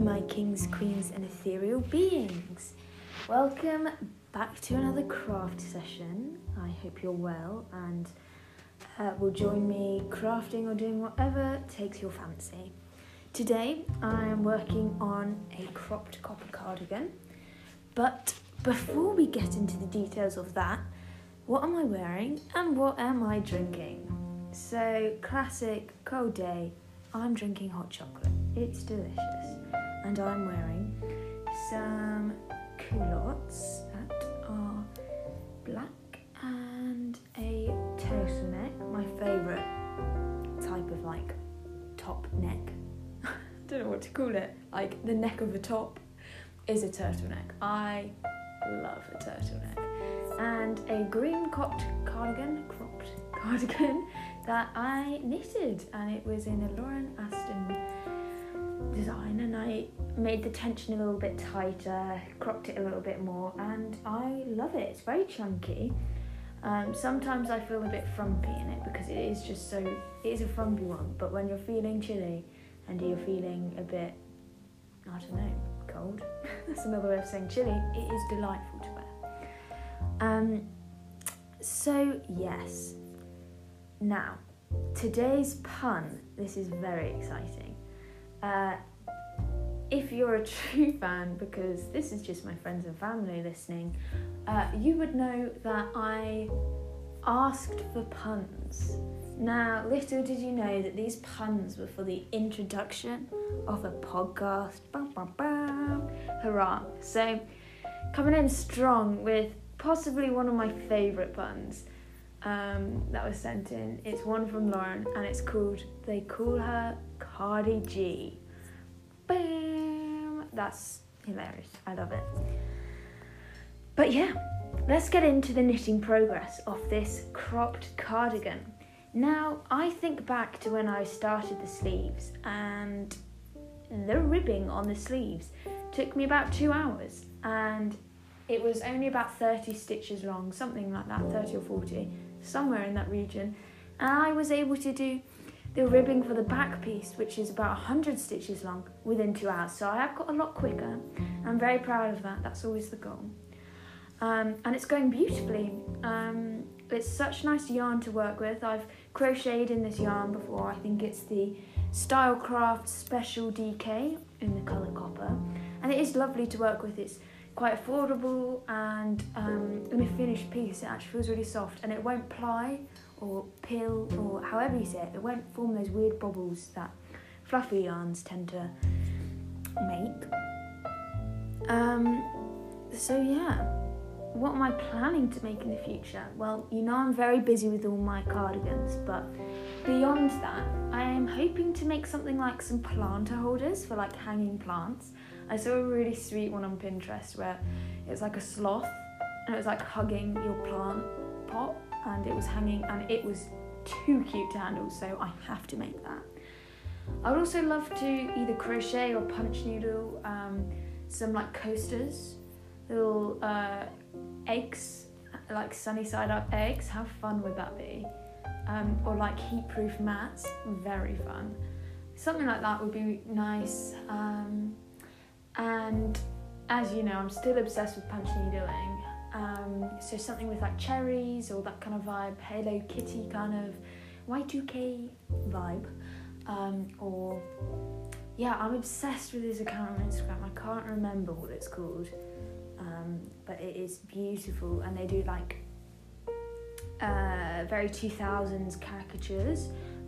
my kings, queens and ethereal beings. Welcome back to another craft session. I hope you're well and will join me crafting or doing whatever takes your fancy. Today I am working on a cropped copper cardigan, but before we get into the details of that, what am I wearing and what am I drinking? So, classic cold day, I'm drinking hot chocolate. It's delicious. And I'm wearing some culottes that are black and a turtleneck, my favourite type of top neck. I don't know what to call it. The neck of the top is a turtleneck. I love a turtleneck. And a green cropped cardigan that I knitted, and it was in a Lauren Aston design, and I made the tension a little bit tighter, cropped it a little bit more, and I love it. It's very chunky. Sometimes I feel a bit frumpy in it because it is a frumpy one, but when you're feeling chilly and you're feeling a bit, I don't know, cold, that's another way of saying chilly, it is delightful to wear. So yes, now today's pun, this is very exciting. If you're a true fan, because this is just my friends and family listening, you would know that I asked for puns. Now, little did you know that these puns were for the introduction of a podcast. Bam, bam, bam. Hurrah. So, coming in strong with possibly one of my favourite puns that was sent in. It's one from Lauren, and it's called They Call Her Cardi G. Bam! That's hilarious. I love it. But yeah, let's get into the knitting progress of this cropped cardigan. Now, I think back to when I started the sleeves, and the ribbing on the sleeves took me about 2 hours, and it was only about 30 stitches long, something like that, 30 or 40, somewhere in that region. And I was able to do the ribbing for the back piece, which is about 100 stitches long, within 2 hours. So I have got a lot quicker. I'm very proud of that. That's always the goal. And it's going beautifully. It's such nice yarn to work with. I've crocheted in this yarn before. I think it's the Stylecraft Special DK in the colour copper. And it is lovely to work with. It's quite affordable, and in a finished piece it actually feels really soft, and it won't ply or pill or however you say it. It won't form those weird bubbles that fluffy yarns tend to make. So yeah, what am I planning to make in the future? Well, I'm very busy with all my cardigans, but beyond that, I am hoping to make something like some planter holders for hanging plants. I saw a really sweet one on Pinterest where it's like a sloth and it was hugging your plant pot, and it was hanging, and it was too cute to handle, so I have to make that. I would also love to either crochet or punch needle some coasters, little eggs, sunny side up eggs. How fun would that be? Or heat proof mats, very fun. Something like that would be nice. And as you know, I'm still obsessed with punch needling. So something with cherries or that kind of vibe, Hello Kitty kind of Y2K vibe. I'm obsessed with this account on Instagram. I can't remember what it's called, but it is beautiful, and they do very 2000s caricatures,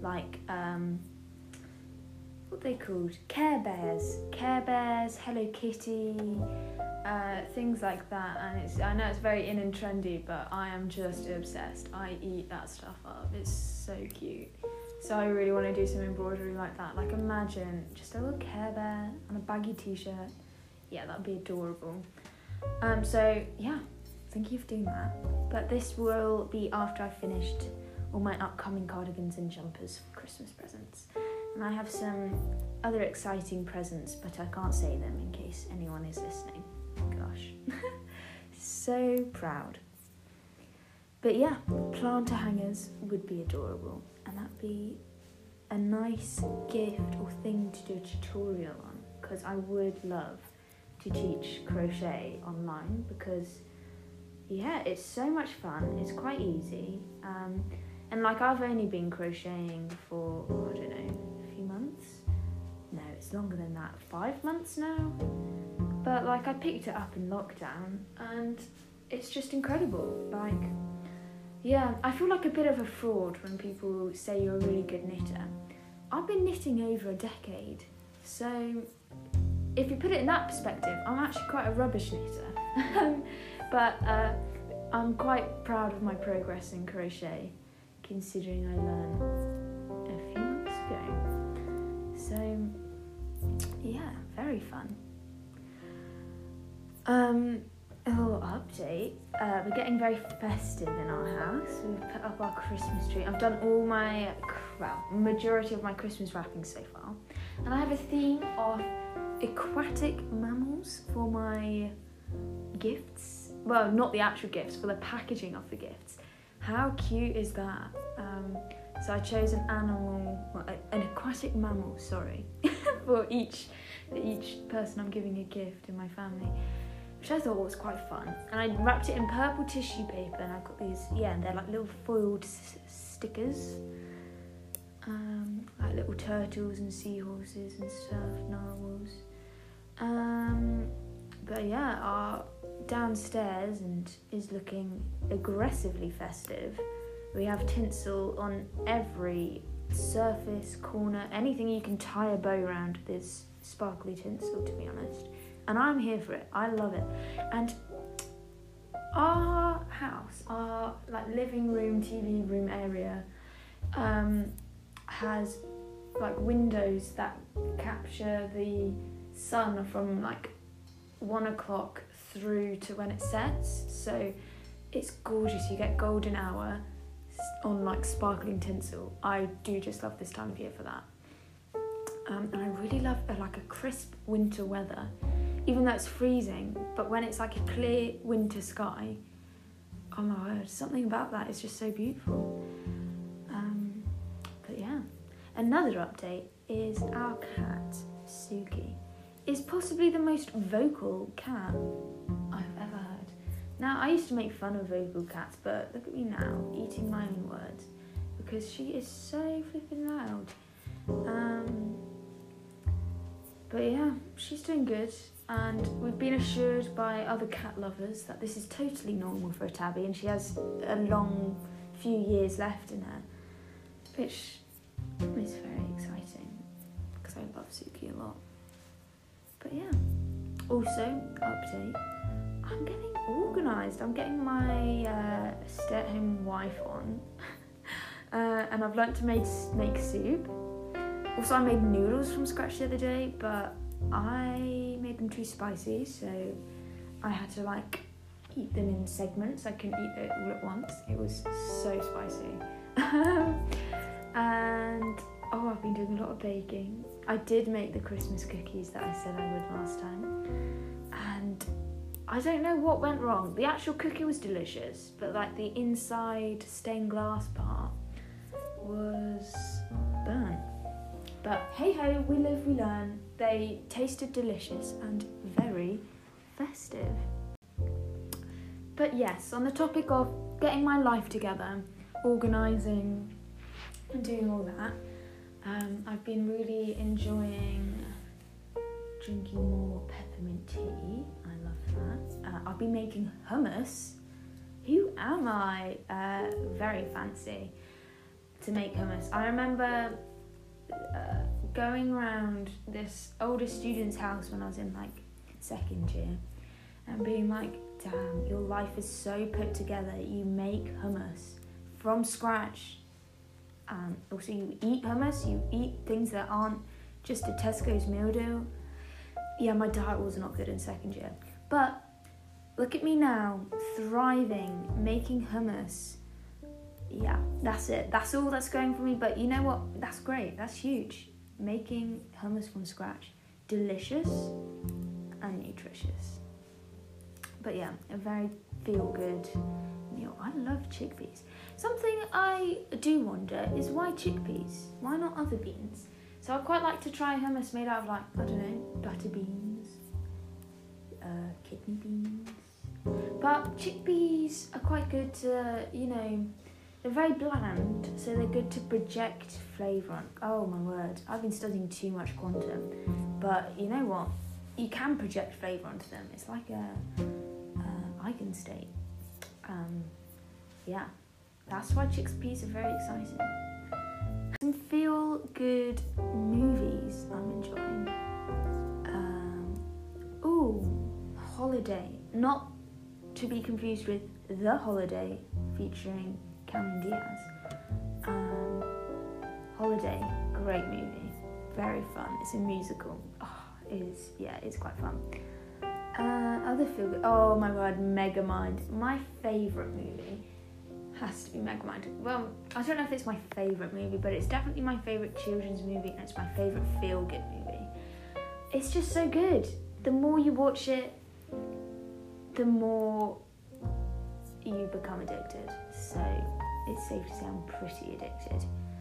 what they called? Care Bears, Hello Kitty, things like that. And I know it's very in and trendy, but I am just obsessed. I eat that stuff up. It's so cute. So I really want to do some embroidery like that. Imagine just a little Care Bear on a baggy t-shirt. Yeah, that'd be adorable. So yeah, thinking of doing that. But this will be after I've finished all my upcoming cardigans and jumpers for Christmas presents. And I have some other exciting presents, but I can't say them in case anyone is listening. Gosh. So proud. But yeah, planter hangers would be adorable, and that'd be a nice gift or thing to do a tutorial on. because I would love to teach crochet online because, yeah, it's so much fun. It's quite easy. And like I've only been crocheting for, I don't know, a few months. No, it's longer than that. 5 months now. But like I picked it up in lockdown and it's just incredible. Like, yeah, I feel like a bit of a fraud when people say you're a really good knitter. I've been knitting over a decade. So if you put it in that perspective, I'm actually quite a rubbish knitter. But I'm quite proud of my progress in crochet, considering I learned a few months ago. So, yeah, very fun. A little update. We're getting very festive in our house. We've put up our Christmas tree. I've done all my, majority of my Christmas wrapping so far. And I have a theme of aquatic mammals for my gifts. Well, not the actual gifts, for the packaging of the gifts. How cute is that? So I chose an aquatic mammal, for each person I'm giving a gift in my family, which I thought was quite fun. And I wrapped it in purple tissue paper, and I've got these, and they're like little foiled stickers, like little turtles and seahorses and stuff, narwhals. But yeah, our downstairs is looking aggressively festive. We have tinsel on every surface, corner, anything you can tie a bow around. There's sparkly tinsel, to be honest, and I'm here for it. I love it. And our house, our like living room, TV room area, has like windows that capture the sun from like 1 o'clock through to when it sets, so it's gorgeous. You get golden hour on like sparkling tinsel. I do just love this time of year for that. And I really love like a crisp winter weather, even though it's freezing, but when it's like a clear winter sky, oh my word, something about that is just so beautiful. But yeah, another update is our cat, Suki, is possibly the most vocal cat I've ever heard. Now, I used to make fun of vocal cats, but look at me now, eating my own words, because she is so flipping loud. But yeah, she's doing good, and we've been assured by other cat lovers that this is totally normal for a tabby, and she has a long few years left in her, which is very exciting, because I love Suki a lot. But yeah, also, update, I'm getting organised. I'm getting my stay-at-home wife on, and I've learnt to make soup. Also, I made noodles from scratch the other day, but I made them too spicy, so I had to like eat them in segments. I couldn't eat it all at once. It was so spicy. And I've been doing a lot of baking. I did make the Christmas cookies that I said I would last time, and I don't know what went wrong. The actual cookie was delicious, but like the inside stained glass part was burnt. But hey ho, we live, we learn. They tasted delicious and very festive. But yes, on the topic of getting my life together, organising and doing all that, I've been really enjoying drinking more peppermint tea. I love that. I've been making hummus. Who am I? Very fancy to make hummus. I remember going around this older student's house when I was in like second year and being like, damn, your life is so put together. You make hummus from scratch. Also, you eat hummus, you eat things that aren't just a Tesco's meal deal. Yeah, my diet was not good in second year. But look at me now, thriving, making hummus. Yeah, that's it. That's all that's going for me. But you know what? That's great. That's huge. Making hummus from scratch. Delicious and nutritious. But yeah, a very feel-good meal. I love chickpeas. Something I do wonder is why chickpeas? Why not other beans? So I quite like to try hummus made out of, like, I don't know, butter beans, kidney beans. But chickpeas are quite good to, you know, they're very bland, so they're good to project flavour on. Oh my word, I've been studying too much quantum. But you know what? You can project flavour onto them. It's like a eigenstate. Yeah, that's why chickpeas are very exciting. Some feel-good movies I'm enjoying. Holiday. Not to be confused with The Holiday featuring Cameron Diaz. Holiday, great movie. Very fun. It's a musical. It's quite fun. Other feel-good. Oh my god, Megamind. My favourite movie has to be Megamind. Well, I don't know if it's my favourite movie, but it's definitely my favourite children's movie, and it's my favourite feel-good movie. It's just so good. The more you watch it, the more you become addicted. So it's safe to say I'm pretty addicted.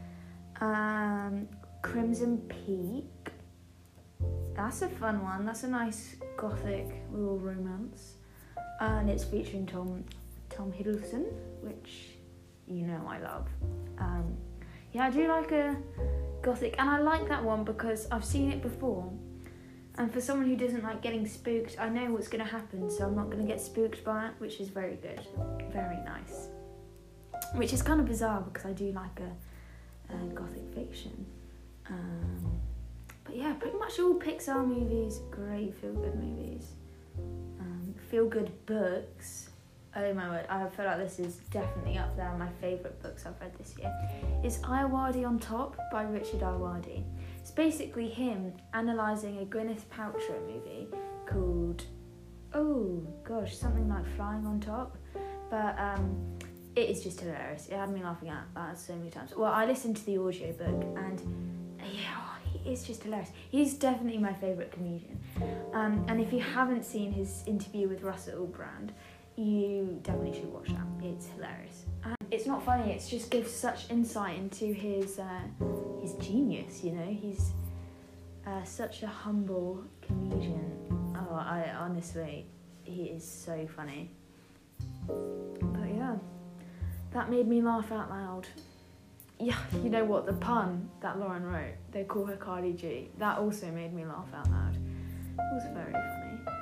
Crimson Peak. That's a fun one. That's a nice gothic little romance. And it's featuring Tom Hiddleston, which you know I love. I do like a gothic, and I like that one because I've seen it before. And for someone who doesn't like getting spooked, I know what's going to happen, so I'm not going to get spooked by it, which is very good. Very nice. Which is kind of bizarre because I do like a gothic fiction. But yeah, pretty much all Pixar movies, great feel-good movies. Feel-good books. Oh my word, I feel like this is definitely up there on my favourite books I've read this year. It's Irrawaddy on Top by Richard Irrawaddy. It's basically him analysing a Gwyneth Paltrow movie called, something like Flying on Top. But it is just hilarious. It had me laughing at that so many times. Well, I listened to the audiobook and he is just hilarious. He's definitely my favourite comedian. And if you haven't seen his interview with Russell Brand, you definitely should watch that. It's hilarious. It's not funny, it just gives such insight into his genius, you know. He's such a humble comedian. I honestly, he is so funny. But yeah, that made me laugh out loud. Yeah, you know what, the pun that Lauren wrote, they call her Cardi G, that also made me laugh out loud. It was very funny.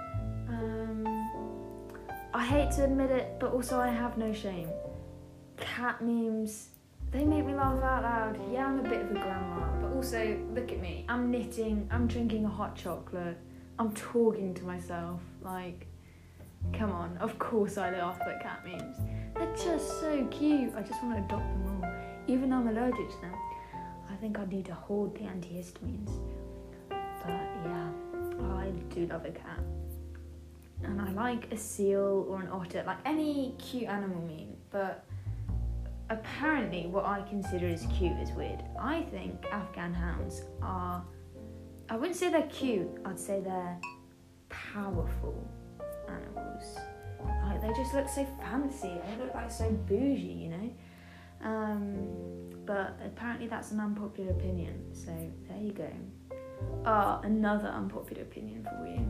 I hate to admit it, but also I have no shame. Cat memes, they make me laugh out loud. Yeah, I'm a bit of a grandma, but also, look at me. I'm knitting, I'm drinking a hot chocolate, I'm talking to myself. Like, come on, of course I laugh at cat memes. They're just so cute. I just want to adopt them all. Even though I'm allergic to them, I think I need to hoard the antihistamines. But yeah, I do love a cat. And I like a seal or an otter, like any cute animal meme, but apparently what I consider as cute is weird. I think Afghan hounds are, I wouldn't say they're cute, I'd say they're powerful animals. Like, they just look so fancy, they look like so bougie, you know? But apparently that's an unpopular opinion, so there you go. Another unpopular opinion for you.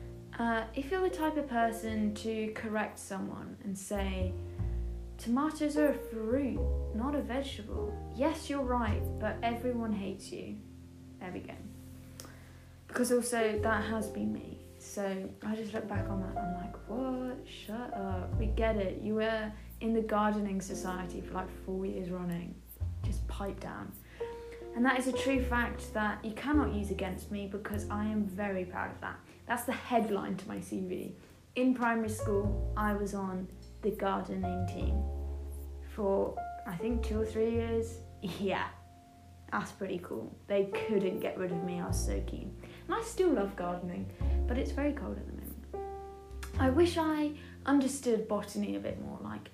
If you're the type of person to correct someone and say, tomatoes are a fruit, not a vegetable. Yes, you're right, but everyone hates you. There we go. Because also, that has been me. So I just look back on that and I'm like, what? Shut up. We get it. You were in the gardening society for like 4 years running. Just pipe down. And that is a true fact that you cannot use against me because I am very proud of that. That's the headline to my CV. In primary school, I was on the gardening team for, I think, 2 or 3 years. Yeah, that's pretty cool. They couldn't get rid of me. I was so keen. And I still love gardening, but it's very cold at the moment. I wish I understood botany a bit more. Like,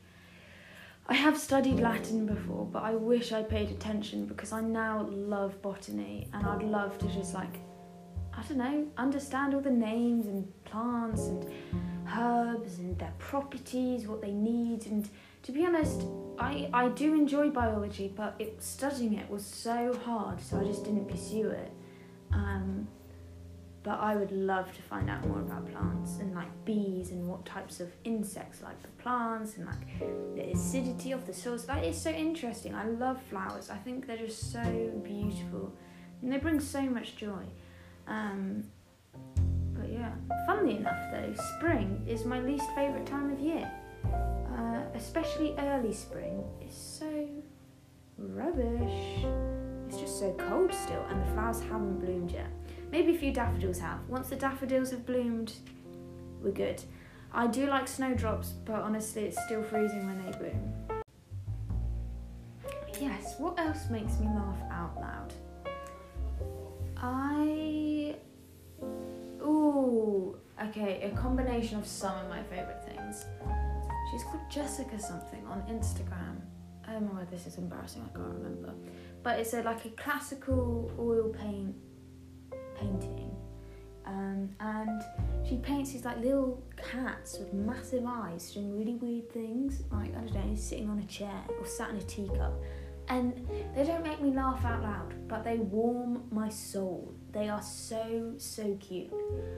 I have studied Latin before, but I wish I paid attention because I now love botany and I'd love to just I don't know, understand all the names and plants and herbs and their properties, what they need, and to be honest, I do enjoy biology, but studying it was so hard, so I just didn't pursue it. But I would love to find out more about plants and like bees and what types of insects like the plants and like the acidity of the soils. That is so interesting. I love flowers. I think they're just so beautiful and they bring so much joy. But yeah, funnily enough though, spring is my least favourite time of year. Especially early spring is so rubbish. It's just so cold still and the flowers haven't bloomed yet. Maybe a few daffodils have. Once the daffodils have bloomed, we're good. I do like snowdrops, but honestly it's still freezing when they bloom. Yes, what else makes me laugh out loud? Okay, a combination of some of my favourite things. She's called Jessica something on Instagram. Oh my word, this is embarrassing, I can't remember. But it's like a classical oil painting. And she paints these like little cats with massive eyes doing really weird things, like, I don't know, sitting on a chair or sat in a teacup. And they don't make me laugh out loud, but they warm my soul. They are so, so cute.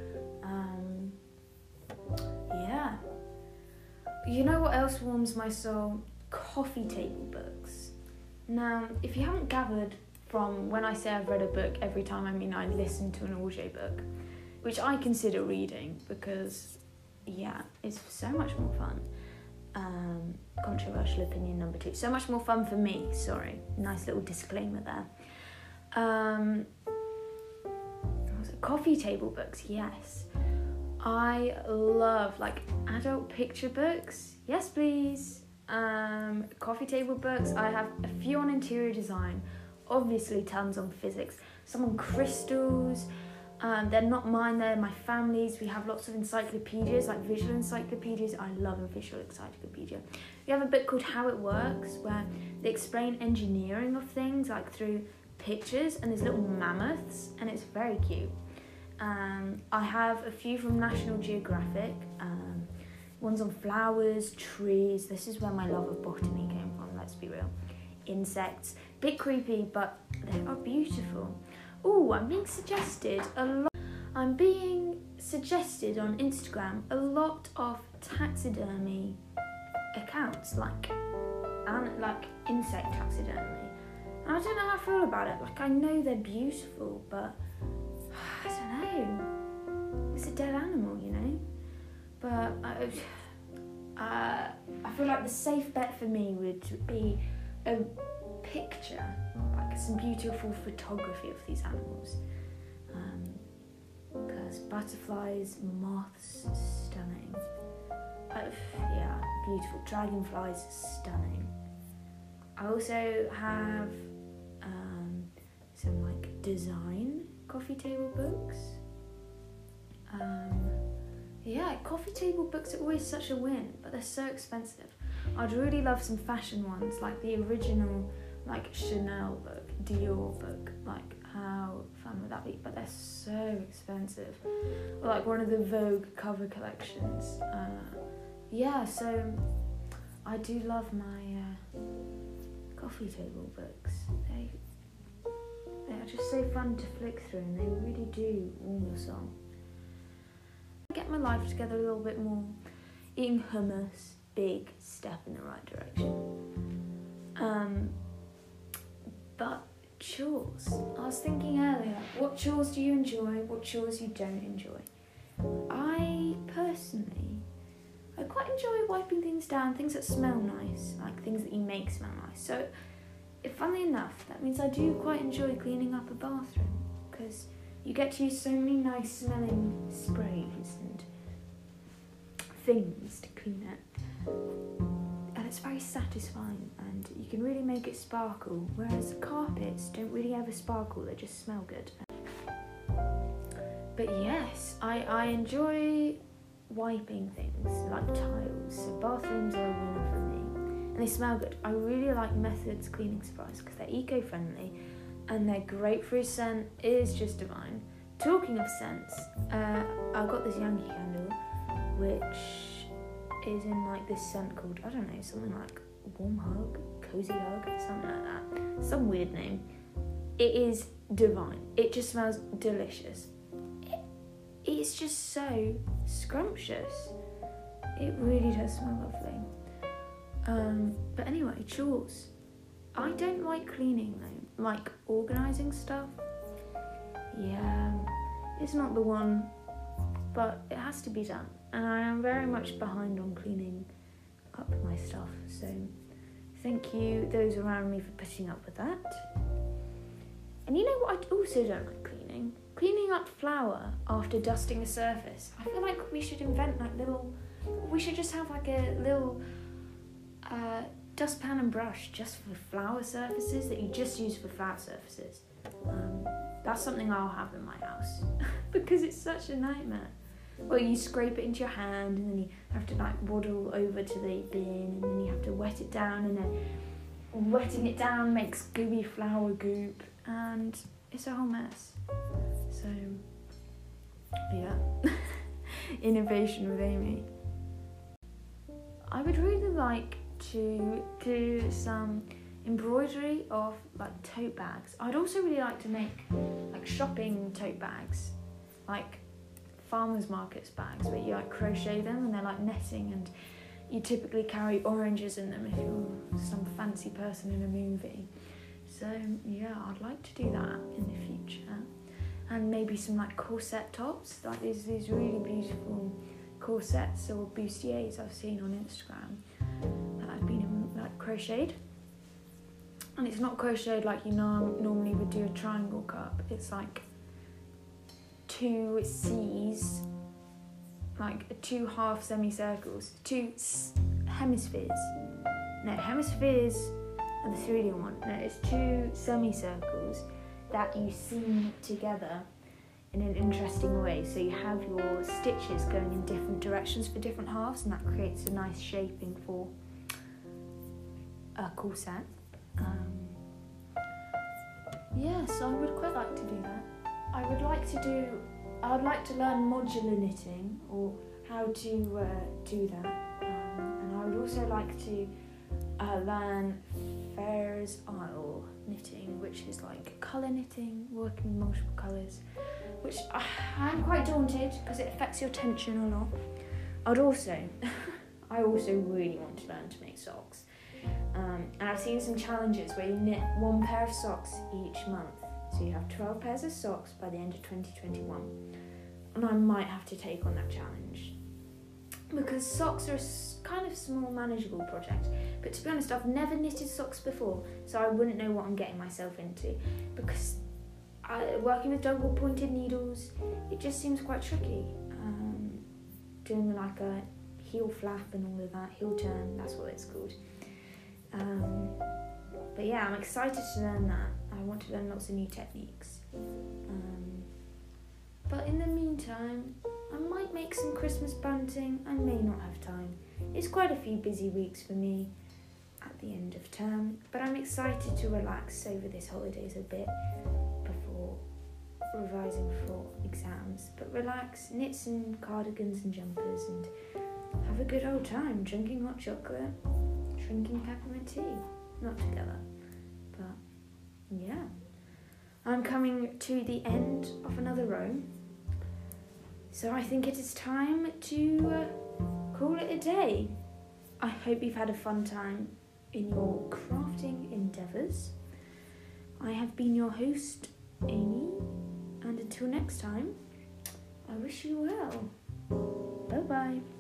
Yeah. You know what else warms my soul? Coffee table books. Now, if you haven't gathered from when I say I've read a book, every time I mean I listen to an audiobook, which I consider reading because, yeah, it's so much more fun. Controversial opinion number 2. So much more fun for me, sorry. Nice little disclaimer there. Coffee table books, yes. I love like adult picture books. Yes, please. Coffee table books. I have a few on interior design. Obviously tons on physics. Some on crystals. They're not mine, they're my family's. We have lots of encyclopedias, like visual encyclopedias. I love a visual encyclopedia. We have a book called How It Works, where they explain engineering of things, like through pictures, and there's little mammoths, and it's very cute. I have a few from National Geographic, ones on flowers, trees. This is where my love of botany came from, let's be real. Insects, bit creepy, but they are beautiful. Oh, I'm being suggested on Instagram a lot of taxidermy accounts, like insect taxidermy. And I don't know how I feel about it. Like, I know they're beautiful, but I don't know. It's a dead animal, you know. But I feel like the safe bet for me would be a picture, like some beautiful photography of these animals, because butterflies, moths, stunning. Yeah, beautiful. Dragonflies, stunning. I also have some like design coffee table books. Yeah, coffee table books are always such a win, but they're so expensive. I'd really love some fashion ones, like the original like Chanel book, Dior book, like how fun would that be? But they're so expensive. Or like one of the Vogue cover collections. Yeah, so I do love my coffee table books. They are just so fun to flick through, and they really do warm your soul. Get my life together a little bit more. Eating hummus, big step in the right direction. But chores. I was thinking earlier, what chores do you enjoy? What chores you don't enjoy? I quite enjoy wiping things down, things that smell nice, like things that you make smell nice. So, funnily enough, that means I do quite enjoy cleaning up a bathroom, because you get to use so many nice smelling sprays and things to clean it. And it's very satisfying, and you can really make it sparkle, whereas carpets don't really ever sparkle, they just smell good. But yes, I enjoy wiping things like tiles, so bathrooms are a winner for me, and they smell good. I really like Methods cleaning supplies because they're eco-friendly and their grapefruit scent is just divine. Talking of scents, I got this Yankee candle, which is in like this scent called, I don't know, something like Warm Hug, Cozy Hug, something like that. Some weird name. It is divine. It just smells delicious. It's just so scrumptious. It really does smell lovely. But anyway, chores. I don't like cleaning though. Like organising stuff. Yeah, it's not the one, but it has to be done. And I am very much behind on cleaning up my stuff. So thank you, those around me, for putting up with that. And you know what I also don't like cleaning? Cleaning up flour after dusting a surface. I feel like we should invent like we should just have like a little dustpan and brush just for flour surfaces that you just use for flour surfaces. That's something I'll have in my house because it's such a nightmare. Well, you scrape it into your hand and then you have to like waddle over to the bin and then you have to wet it down, and then wetting it down makes gooey flour goop and it's a whole mess. So, yeah. Innovation with Amy. I would really like to do some embroidery of like tote bags. I'd also really like to make like shopping tote bags, like farmers markets bags where you like crochet them and they're like netting, and you typically carry oranges in them if you're some fancy person in a movie. So yeah, I'd like to do that in the future. And maybe some like corset tops, like these really beautiful corsets or bustiers I've seen on Instagram that I've been like crocheted. And it's not crocheted like you normally would do a triangle cup. It's like two C's, like two half semicircles, two hemispheres. No, hemispheres are the 3D one. No, it's two semicircles that you seam together in an interesting way. So you have your stitches going in different directions for different halves, and that creates a nice shaping for a corset. So I would quite like to do that. I would like to learn modular knitting, or how to do that. And I would also like to learn Fair's Isle knitting, which is like colour knitting, working with multiple colours, which I'm quite daunted because it affects your tension a lot. I also really want to learn to make socks. And I've seen some challenges where you knit one pair of socks each month. So you have 12 pairs of socks by the end of 2021. And I might have to take on that challenge, because socks are a kind of small, manageable project. But to be honest, I've never knitted socks before, so I wouldn't know what I'm getting myself into. Because working with double pointed needles, it just seems quite tricky. Doing like a heel flap and all of that, heel turn, that's what it's called. But yeah, I'm excited to learn that. I want to learn lots of new techniques. But in the meantime, I might make some Christmas bunting. I may not have time. It's quite a few busy weeks for me at the end of term, but I'm excited to relax over this holidays a bit before revising for exams. But relax, knit some cardigans and jumpers, and have a good old time drinking hot chocolate, drinking peppermint tea. Not together, but yeah. I'm coming to the end of another row, so I think it is time to call it a day. I hope you've had a fun time in your crafting endeavours. I have been your host, Amy, and until next time, I wish you well. Bye-bye.